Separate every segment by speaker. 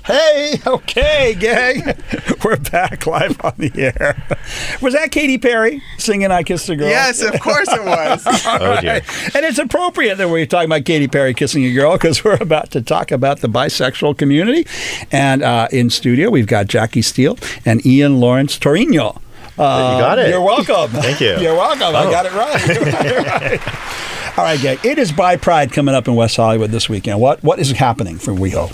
Speaker 1: Hey, okay, gang. We're back live on the air. Was that Katy Perry singing I Kissed a Girl?
Speaker 2: Yes, of course it was.
Speaker 1: Oh, dear. And it's appropriate that we're talking about Katy Perry kissing a girl because we're about to talk about the bisexual community. And in studio, we've got Jackie Steele and Ian Lawrence Torino.
Speaker 3: You got it.
Speaker 1: You're welcome.
Speaker 3: Thank you.
Speaker 1: You're welcome. I got it right. All right, gang. It is Bi Pride coming up in West Hollywood this weekend. What is happening for WeHo?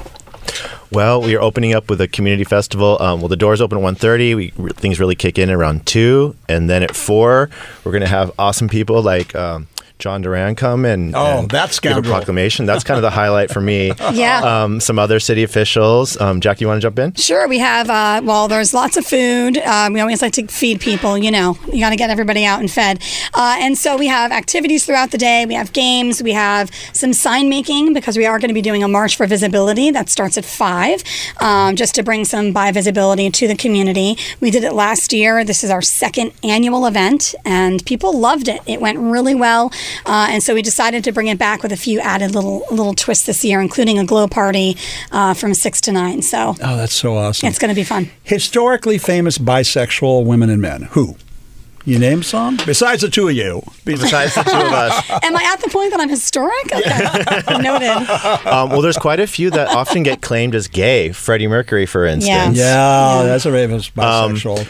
Speaker 3: Well, we are opening up with a community festival. The doors open at 1:30. Things really kick in around 2. And then at 4, we're going to have awesome people like John Duran come and
Speaker 1: that's
Speaker 3: give a proclamation. That's kind of the highlight for me.
Speaker 4: Yeah.
Speaker 3: Some other city officials. Jackie, you want to jump in?
Speaker 4: Sure. We have, there's lots of food. We always like to feed people, you got to get everybody out and fed. And so we have activities throughout the day. We have games. We have some sign making because we are going to be doing a March for Visibility that starts at 5, just to bring some bi visibility to the community. We did it last year. This is our 2nd annual event, and people loved it. It went really well. And so we decided to bring it back with a few added little twists this year, including a glow party from 6 to 9. So
Speaker 1: that's so awesome.
Speaker 4: It's going to be fun. Historically
Speaker 1: famous bisexual women and men. Who? You name some? Besides the two of you.
Speaker 3: Besides the two of us.
Speaker 4: Am I at the point that I'm historic? Okay. Noted.
Speaker 3: There's quite a few that often get claimed as gay. Freddie Mercury, for instance.
Speaker 1: Yeah, that's a famous bisexual.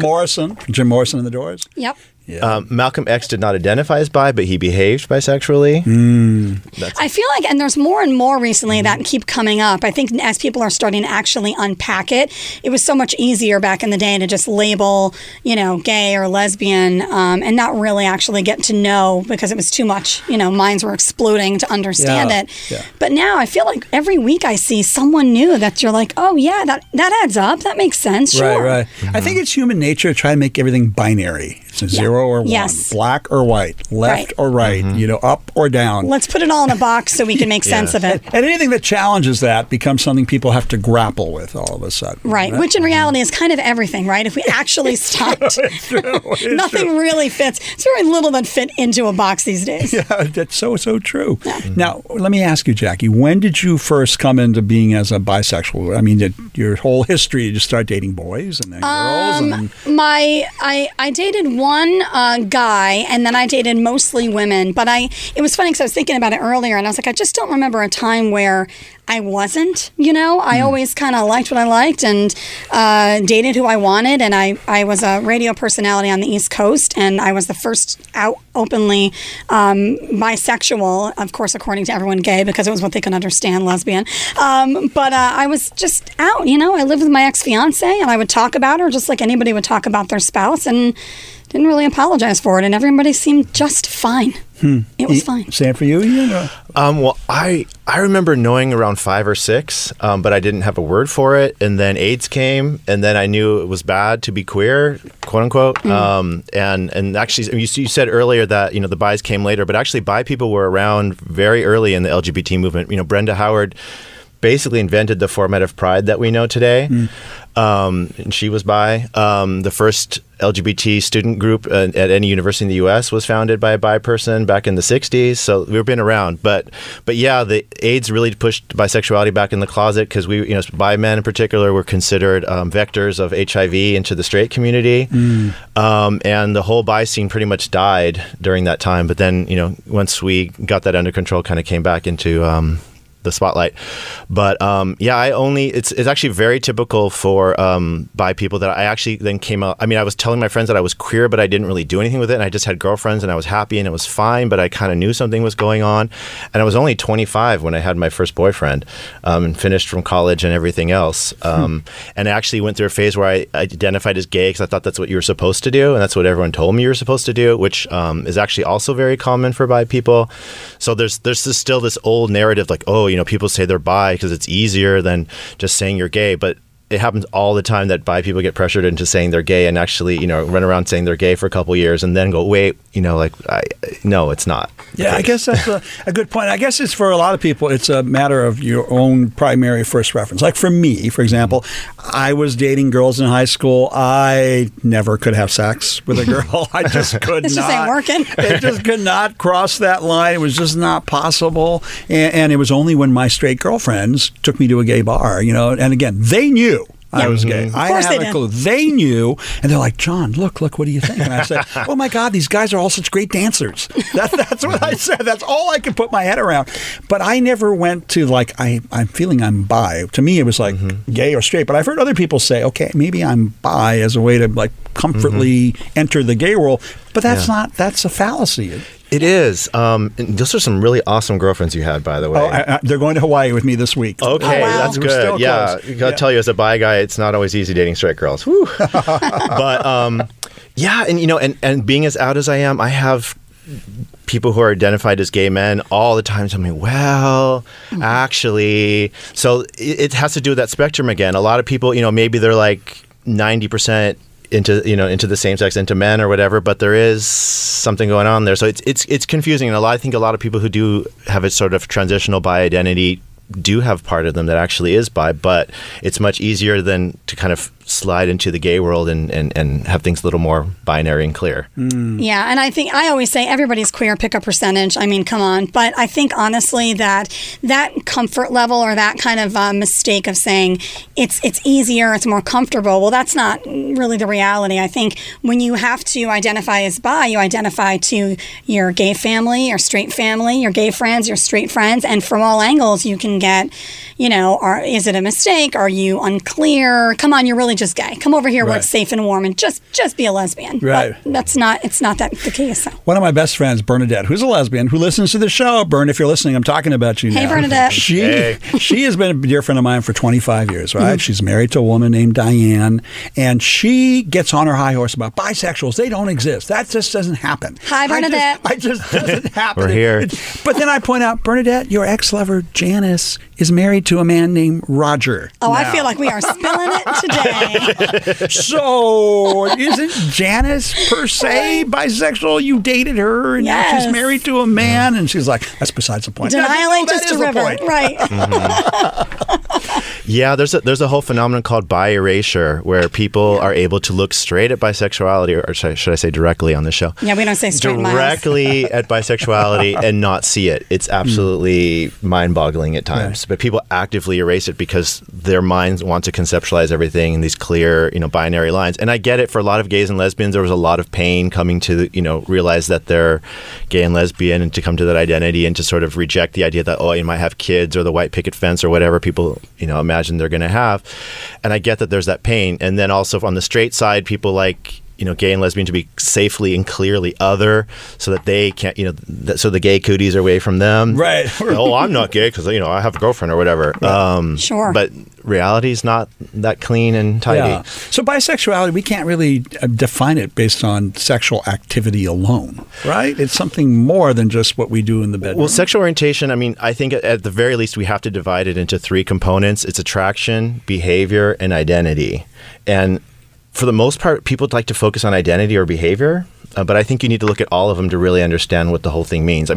Speaker 1: Jim Morrison in The Doors.
Speaker 4: Yep.
Speaker 1: Yeah.
Speaker 3: Malcolm X did not identify as bi, but he behaved bisexually.
Speaker 4: I feel like, and there's more and more recently that keep coming up. I think as people are starting to actually unpack it, it was so much easier back in the day to just label, gay or lesbian, and not really actually get to know because it was too much. Minds were exploding to understand it.
Speaker 1: Yeah.
Speaker 4: But now I feel like every week I see someone new that you're like, oh yeah, that adds up. That makes sense. Sure.
Speaker 1: Right. I think it's human nature to try to make everything binary. It's a 0 or 1, black or white, left or right, up or down.
Speaker 4: Let's put it all in a box so we can make sense of it.
Speaker 1: And anything that challenges that becomes something people have to grapple with all of a sudden.
Speaker 4: Right, which in reality is kind of everything, right? If we actually stopped, nothing really fits. It's very little that fit into a box these days.
Speaker 1: Yeah, that's so true. Yeah. Now, let me ask you, Jackie, when did you first come into being as a bisexual? I mean, your whole history, did you start dating boys and then girls? And then...
Speaker 4: I dated one guy, and then I dated mostly women. But it was funny because I was thinking about it earlier, and I was like, I just don't remember a time where I wasn't, I always kind of liked what I liked and dated who I wanted. And I was a radio personality on the East Coast, and I was the first out openly bisexual, of course, according to everyone gay, because it was what they could understand, lesbian. But I was just out, I lived with my ex-fiance, and I would talk about her just like anybody would talk about their spouse, and didn't really apologize for it, and everybody seemed just fine. It was fine.
Speaker 1: Same for you, Ian?
Speaker 3: I remember knowing around 5 or 6, but I didn't have a word for it. And then AIDS came, and then I knew it was bad to be queer, quote unquote. And actually, you said earlier that the bis came later, but actually, bi people were around very early in the LGBT movement. Brenda Howard basically invented the format of pride that we know today. And she was bi. The first LGBT student group at any university in the U.S. was founded by a bi person back in the 60s. So we've been around. But yeah, the AIDS really pushed bisexuality back in the closet because we, bi men in particular, were considered vectors of HIV into the straight community. And the whole bi scene pretty much died during that time. But then, once we got that under control, kind of came back into the spotlight. But it's actually very typical for bi people that I actually then came out. I mean, I was telling my friends that I was queer, but I didn't really do anything with it. And I just had girlfriends and I was happy and it was fine, but I kind of knew something was going on. And I was only 25 when I had my first boyfriend and finished from college and everything else. And I actually went through a phase where I identified as gay because I thought that's what you were supposed to do. And that's what everyone told me you were supposed to do, which is actually also very common for bi people. So there's still this old narrative like, people say they're bi because it's easier than just saying you're gay. But it happens all the time that bi people get pressured into saying they're gay and actually, run around saying they're gay for a couple of years and then go, wait, no, it's not.
Speaker 1: Yeah, I guess that's a good point. I guess it's for a lot of people, it's a matter of your own primary first reference. Like for me, for example, I was dating girls in high school. I never could have sex with a girl. I just could not.
Speaker 4: It just ain't working.
Speaker 1: It just could not cross that line. It was just not possible. And it was only when my straight girlfriends took me to a gay bar, and again, they knew I was gay. I didn't have a clue. They knew, and they're like, John, look, what do you think? And I said, oh my God, these guys are all such great dancers. That's what I said. That's all I could put my head around. But I never went to I'm feeling I'm bi. To me, it was like gay or straight. But I've heard other people say, okay, maybe I'm bi as a way to comfortably enter the gay world. But that's a fallacy.
Speaker 3: It is. And those are some really awesome girlfriends you had, by the way.
Speaker 1: Oh, they're going to Hawaii with me this week.
Speaker 3: Okay, that's good. Yeah, I gotta tell you, as a bi guy, it's not always easy dating straight girls. Whew. But and being as out as I am, I have people who are identified as gay men all the time tell me, well, actually, so it has to do with that spectrum again. A lot of people, maybe they're like 90% into the same sex, into men or whatever, but there is something going on there. So it's confusing. And I think a lot of people who do have a sort of transitional bi identity do have part of them that actually is bi, but it's much easier than to kind of slide into the gay world and have things a little more binary and clear.
Speaker 4: Yeah, and I always say everybody's queer, pick a percentage. I mean, come on. But I think honestly that comfort level or that kind of mistake of saying it's easier, it's more comfortable, well, that's not really the reality. I think when you have to identify as bi, you identify to your gay family, your straight family, your gay friends, your straight friends, and from all angles you can get, is it a mistake? Are you unclear? Come on, you're really just gay. Come over here where it's safe and warm and just be a lesbian. Right. But it's not that the case. So.
Speaker 1: One of my best friends, Bernadette, who's a lesbian, who listens to the show. Bern, if you're listening, I'm talking about you now.
Speaker 4: Hey, Bernadette.
Speaker 1: She has been a dear friend of mine for 25 years, right? She's married to a woman named Diane, and she gets on her high horse about bisexuals. They don't exist. That just doesn't happen.
Speaker 4: Hi, Bernadette.
Speaker 1: I just doesn't happen.
Speaker 3: We're here.
Speaker 1: But then I point out, Bernadette, your ex-lover, Janice, is married to a man named Roger.
Speaker 4: Oh, now. I feel like we are spilling it today.
Speaker 1: So, isn't Janice per se bisexual? You dated her, and now she's married to a man, and she's like, that's besides the point.
Speaker 4: Denial ain't just a river. Right.
Speaker 3: Yeah, there's a whole phenomenon called bi erasure, where people are able to look straight at bisexuality, or should I say directly on the show?
Speaker 4: Yeah, we don't say straight
Speaker 3: directly at bisexuality and not see it. It's absolutely mind-boggling at times. But people actively erase it because their minds want to conceptualize everything in these clear, binary lines. And I get it. For a lot of gays and lesbians, there was a lot of pain coming to, realize that they're gay and lesbian and to come to that identity and to sort of reject the idea that, you might have kids or the white picket fence or whatever people, imagine they're going to have. And I get that there's that pain. And then also on the straight side, people like, gay and lesbian to be safely and clearly other so that they can't, so the gay cooties are away from them.
Speaker 1: Right.
Speaker 3: I'm not gay because, I have a girlfriend or whatever.
Speaker 1: Right.
Speaker 4: Sure.
Speaker 3: But reality is not that clean and tidy.
Speaker 1: Yeah. So bisexuality, we can't really define it based on sexual activity alone, right? It's something more than just what we do in the bedroom.
Speaker 3: Well, sexual orientation, I think at the very least we have to divide it into three components. It's attraction, behavior, and identity. And for the most part, people like to focus on identity or behavior, but I think you need to look at all of them to really understand what the whole thing means.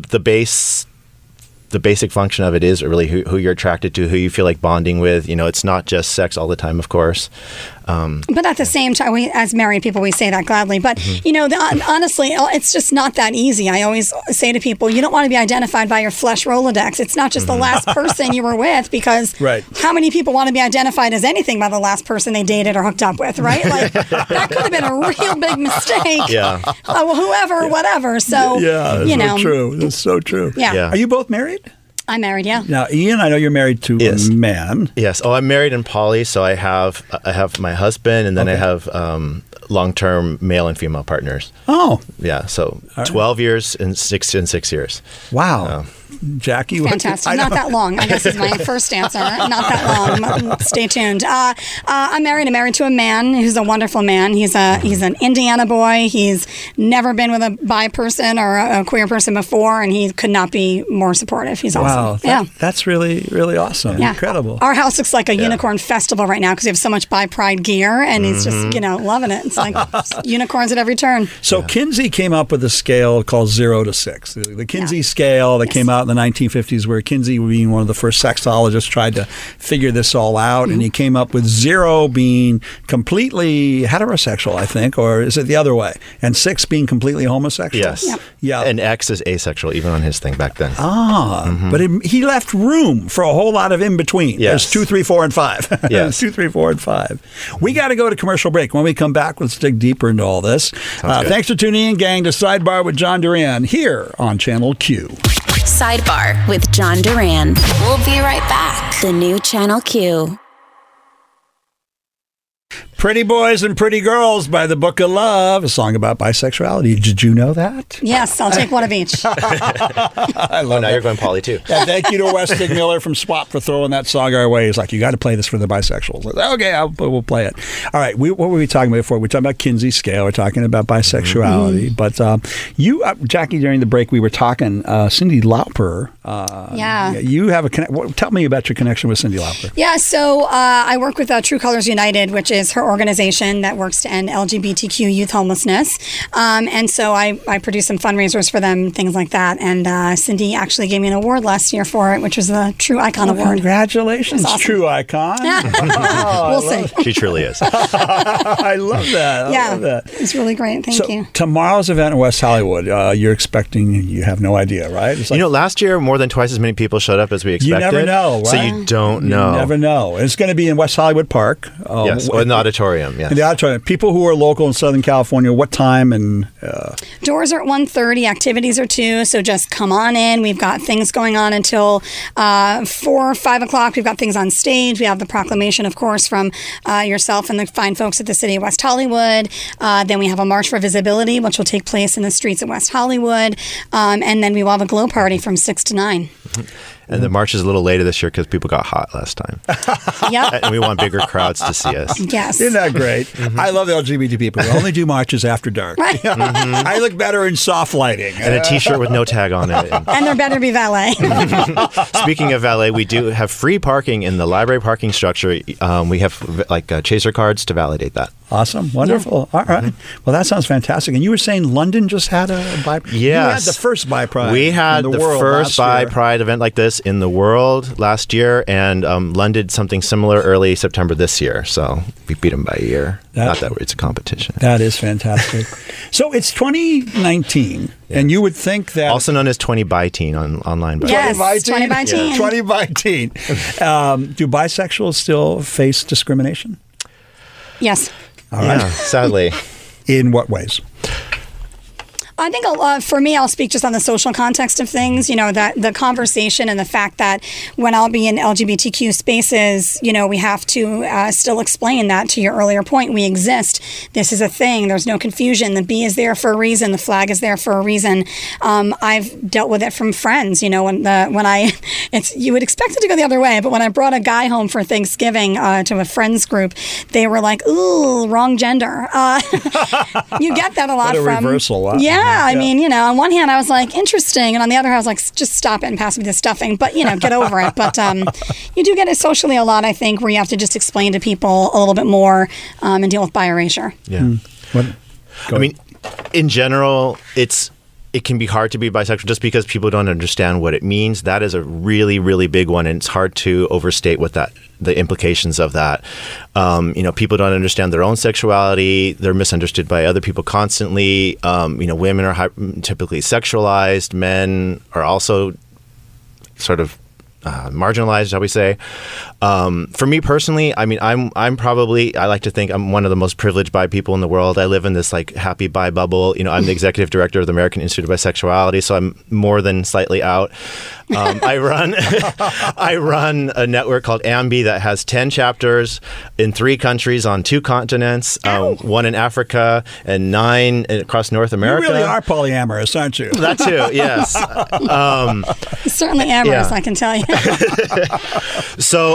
Speaker 3: The basic function of it is really who you're attracted to, who you feel like bonding with. It's not just sex all the time, of course.
Speaker 4: But at the same time, as married people, we say that gladly. But, honestly, it's just not that easy. I always say to people, you don't want to be identified by your flesh Rolodex. It's not just the last person you were with, because how many people want to be identified as anything by the last person they dated or hooked up with, right? Like, that could have been a real big mistake.
Speaker 3: Yeah.
Speaker 4: Whoever, whatever. So,
Speaker 1: that's so true. That's so true.
Speaker 4: Yeah.
Speaker 1: Are you both married?
Speaker 4: I'm married, yeah.
Speaker 1: Now, Ian, I know you're married to a man.
Speaker 3: Yes. Oh, I'm married in poly, so I have my husband, and then I have long-term male and female partners.
Speaker 1: Oh.
Speaker 3: Yeah. So 12 years and 6 years.
Speaker 1: Wow. Jackie?
Speaker 4: Fantastic. Not that long. I guess is my first answer. Not that long. Stay tuned. I'm married. I'm married to a man who's a wonderful man. He's an Indiana boy. He's never been with a bi person or a queer person before, and he could not be more supportive. He's awesome.
Speaker 1: Wow. That's really, really awesome. Yeah. Incredible.
Speaker 4: Our house looks like a unicorn festival right now because we have so much bi pride gear, and he's just, loving it. It's like unicorns at every turn.
Speaker 1: So Kinsey came up with a scale called 0 to 6. The Kinsey scale that came out in the 1950s, where Kinsey, being one of the first sexologists, tried to figure this all out, and he came up with 0 being completely heterosexual, I think, or is it the other way? And 6 being completely homosexual?
Speaker 3: Yes. Yep. Yeah. And X is asexual, even on his thing back then.
Speaker 1: But he left room for a whole lot of in between.
Speaker 3: Yes.
Speaker 1: There's 2, 3, 4, and 5. Yes. 2, 3, 4, and 5. We got to go to commercial break. When we come back, let's dig deeper into all this. Thanks for tuning in, gang, to Sidebar with John Duran here on Channel Q.
Speaker 2: Sidebar with John Duran. We'll be right back. The new Channel Q.
Speaker 1: Pretty Boys and Pretty Girls by the Book of Love, a song about bisexuality. Did you know that?
Speaker 4: Yes, I'll take one of each.
Speaker 3: I love that. You're going poly too.
Speaker 1: Yeah, thank you to Wes Stigmiller from SWAP for throwing that song our way. He's like, you got to play this for the bisexuals. Okay, we'll play it. All right, what were we talking about before? We're talking about Kinsey scale. We're talking about bisexuality. But you, Jackie, during the break, we were talking Cyndi Lauper. You have a tell me about your connection with Cyndi Lauper.
Speaker 4: Yeah, so I work with True Colors United, which is her organization that works to end LGBTQ youth homelessness. And so I produce some fundraisers for them, things like that. And Cyndi actually gave me an award last year for it, which was the True Icon Award.
Speaker 1: Congratulations, awesome. True Icon.
Speaker 4: We'll see.
Speaker 3: She truly is.
Speaker 1: I love that. I love that.
Speaker 4: It's really great. Thank you.
Speaker 1: Tomorrow's event in West Hollywood, you're expecting, you have no idea, right? It's like,
Speaker 3: last year, more than twice as many people showed up as we expected.
Speaker 1: You never know, right?
Speaker 3: So you don't know.
Speaker 1: You never know. It's going to be in West Hollywood Park.
Speaker 3: Yes, in the auditorium, yes.
Speaker 1: In the auditorium. People who are local in Southern California, what time? And
Speaker 4: doors are at 1:30. Activities are 2. So just come on in. We've got things going on until 4 or 5 o'clock. We've got things on stage. We have the proclamation, of course, from yourself and the fine folks at the City of West Hollywood. Then we have a March for Visibility, which will take place in the streets of West Hollywood. And then we will have a glow party from 6 to 9.
Speaker 3: And the march is a little later this year because people got hot last time.
Speaker 4: Yep.
Speaker 3: And we want bigger crowds to see us.
Speaker 4: Yes.
Speaker 1: Isn't that great? I love the LGBT people. We only do marches after dark.
Speaker 4: Right.
Speaker 1: I look better in soft lighting.
Speaker 3: And a T-shirt with no tag on it.
Speaker 4: And there better be valet.
Speaker 3: Speaking of valet, we do have free parking in the library parking structure. We have chaser cards to validate that.
Speaker 1: Awesome. Wonderful. Yeah. All right. Well, that sounds fantastic. And you were saying London just had a bi pride?
Speaker 3: Yes.
Speaker 1: You had the first bi pride.
Speaker 3: We had the first bi pride event like this in the world last year, and London did something similar early September this year. So we beat them by a year. Not that it's a competition.
Speaker 1: That is fantastic. So it's 2019, and you would think that...
Speaker 3: Also known as 20 by teen online.
Speaker 4: Yes, 20 by teen.
Speaker 1: 20 by teen. Do bisexuals still face discrimination?
Speaker 4: Yes.
Speaker 1: All right.
Speaker 3: Yeah, sadly.
Speaker 1: In what ways?
Speaker 4: I think for me, I'll speak just on the social context of things, that the conversation and the fact that when I'll be in LGBTQ spaces, we have to still explain that, to your earlier point. We exist. This is a thing. There's no confusion. The B is there for a reason. The flag is there for a reason. I've dealt with it from friends, you would expect it to go the other way. But when I brought a guy home for Thanksgiving to a friends group, they were like, ooh, wrong gender. You get that a lot from...
Speaker 1: What a reversal. Wow.
Speaker 4: Yeah. I mean, on one hand, I was like, interesting. And on the other hand, I was like, just stop it and pass me the stuffing. But, get over it. But you do get it socially a lot, I think, where you have to just explain to people a little bit more and deal with bi-erasure.
Speaker 3: Yeah. I mean, in general, it can be hard to be bisexual just because people don't understand what it means. That is a really, really big one, and it's hard to overstate what the implications of that. People don't understand their own sexuality. They're misunderstood by other people constantly. Women are typically sexualized. Men are also sort of marginalized, shall we say. For me personally, I mean, I'm probably, I like to think I'm one of the most privileged bi people in the world. I live in this like happy bi bubble. You know, I'm the executive director of the American Institute of Bisexuality, so I'm more than slightly out. I run a network called Ambi that has 10 chapters in 3 countries on 2 continents, 1 in Africa and 9 across North America.
Speaker 1: You really are polyamorous, aren't you?
Speaker 3: That too, yes.
Speaker 4: Certainly amorous, I can tell you.
Speaker 3: So,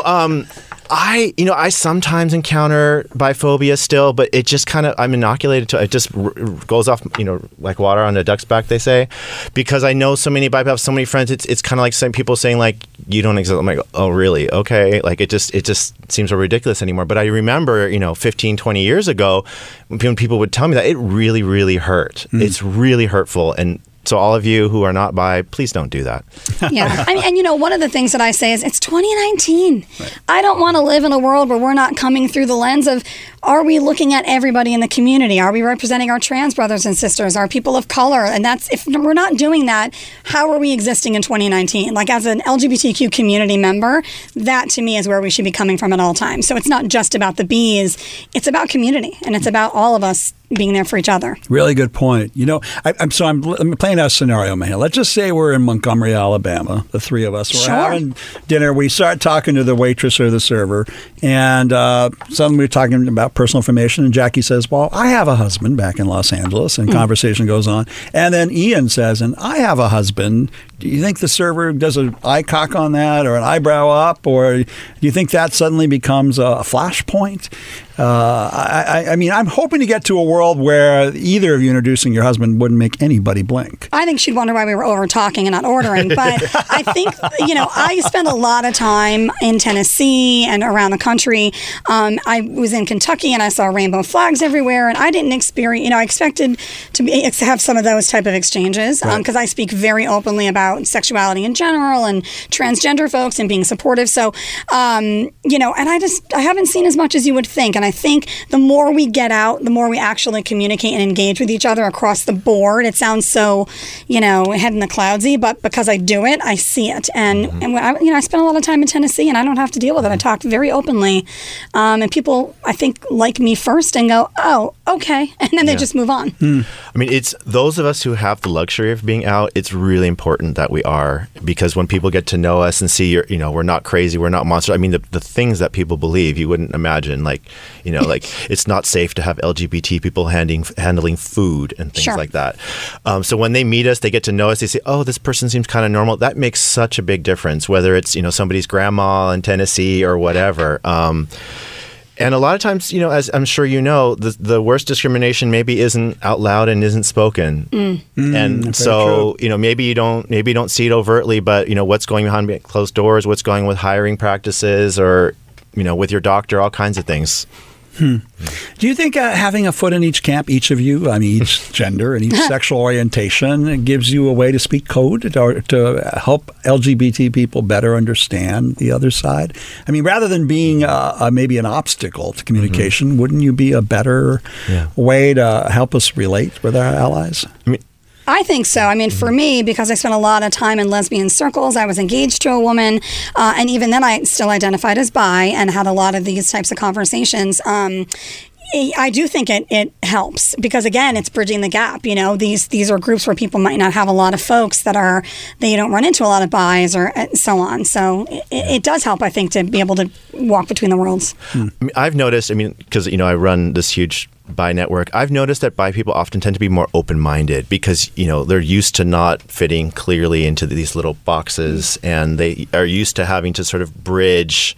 Speaker 3: I sometimes encounter biphobia still, but it just kind of, I'm inoculated to it. It just goes off, like water on a duck's back, they say, because I know so many bi people, have so many friends. It's kind of like some people saying like, you don't exist. I'm like, oh, really? Okay. Like it just seems so ridiculous anymore. But I remember, 15, 20 years ago when people would tell me that, it really, really hurt. It's really hurtful. And so all of you who are not bi, please don't do that.
Speaker 4: Yeah. And one of the things that I say is it's 2019. Right. I don't want to live in a world where we're not coming through the lens of, are we looking at everybody in the community? Are we representing our trans brothers and sisters, our people of color? And if we're not doing that, how are we existing in 2019? Like as an LGBTQ community member, that to me is where we should be coming from at all times. So it's not just about the Bs, it's about community, and it's about all of us being there for each other.
Speaker 1: Really good point. I'm playing out a scenario, man. Let's just say we're in Montgomery, Alabama, the 3 of us. We're having dinner. We start talking to the waitress or the server, and suddenly we're talking about personal information, and Jackie says, well, I have a husband back in Los Angeles, and conversation goes on. And then Ian says, and I have a husband. Do you think the server does an eye cock on that or an eyebrow up, or do you think that suddenly becomes a flashpoint? I'm hoping to get to a world where either of you introducing your husband wouldn't make anybody blink.
Speaker 4: I think she'd wonder why we were over talking and not ordering. But I think, I spent a lot of time in Tennessee and around the country. I was in Kentucky and I saw rainbow flags everywhere, and I didn't experience, I expected to have some of those type of exchanges because I speak very openly about sexuality in general and transgender folks and being supportive. So, and I haven't seen as much as you would think. And I think the more we get out, the more we actually communicate and engage with each other across the board. It sounds so, head in the cloudsy, but because I do it, I see it. And I spent a lot of time in Tennessee, and I don't have to deal with it. I talk very openly, and people, I think, like me first and go, oh, okay, and then they just move on.
Speaker 3: I mean, it's those of us who have the luxury of being out. It's really important that we are, because when people get to know us and see we're not crazy, we're not monsters. I mean, the things that people believe, you wouldn't imagine, like it's not safe to have LGBT people handling food and things like that. So when they meet us, they get to know us, they say, oh, this person seems kind of normal. That makes such a big difference, whether it's, somebody's grandma in Tennessee or whatever. And a lot of times, as I'm sure the worst discrimination maybe isn't out loud and isn't spoken. And so, maybe you don't see it overtly, but, what's going behind closed doors, what's going with hiring practices or, with your doctor, all kinds of things.
Speaker 1: Do you think having a foot in each camp, each of you, each gender and each sexual orientation, gives you a way to speak code to help LGBT people better understand the other side? I mean, rather than being maybe an obstacle to communication, wouldn't you be a better way to help us relate with our allies?
Speaker 4: I think so. I mean, for me, because I spent a lot of time in lesbian circles, I was engaged to a woman, and even then I still identified as bi and had a lot of these types of conversations. I do think it helps because, again, it's bridging the gap. These are groups where people might not have a lot of folks they don't run into a lot of bis or so on. So it does help, I think, to be able to walk between the worlds.
Speaker 3: I've noticed, because, I run this huge bi network, I've noticed that bi people often tend to be more open-minded because, they're used to not fitting clearly into these little boxes, and they are used to having to sort of bridge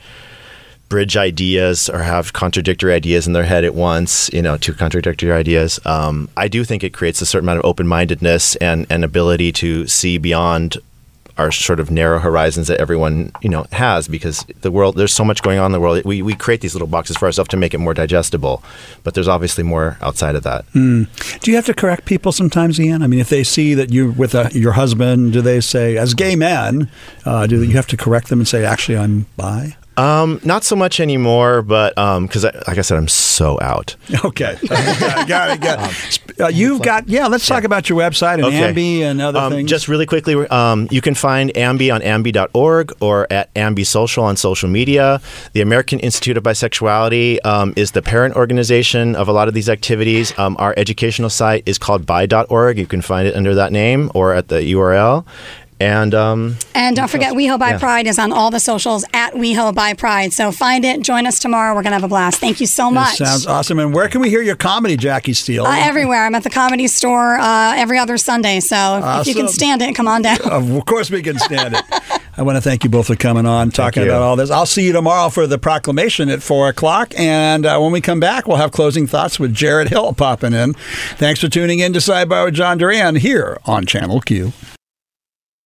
Speaker 3: ideas or have contradictory ideas in their head at once, two contradictory ideas. I do think it creates a certain amount of open-mindedness and an ability to see beyond our sort of narrow horizons that everyone, has, because the world, there's so much going on in the world. We create these little boxes for ourselves to make it more digestible, but there's obviously more outside of that.
Speaker 1: Do you have to correct people sometimes, Ian? If they see that you're with your husband, do they say, as gay men, do you have to correct them and say, actually, I'm bi?
Speaker 3: Not so much anymore, but because, like I said, I'm so out.
Speaker 1: Okay. Got it. You've got, let's talk about your website and Ambi and other things.
Speaker 3: Just really quickly, you can find Ambi on ambi.org or at Ambi Social on social media. The American Institute of Bisexuality is the parent organization of a lot of these activities. Our educational site is called bi.org. You can find it under that name or at the URL. And
Speaker 4: don't forget, WeHo by Pride is on all the socials at WeHo by Pride. So find it. Join us tomorrow. We're going to have a blast. Thank you so much.
Speaker 1: Sounds awesome. And where can we hear your comedy, Jackie Steele?
Speaker 4: Everywhere. I'm at the Comedy Store every other Sunday. So if you can stand it, come on down.
Speaker 1: Of course we can stand it. I want to thank you both for coming on, talking about all this. I'll see you tomorrow for the proclamation at 4 o'clock. And when we come back, we'll have closing thoughts with Jared Hill popping in. Thanks for tuning in to Sidebar with John Duran here on Channel Q.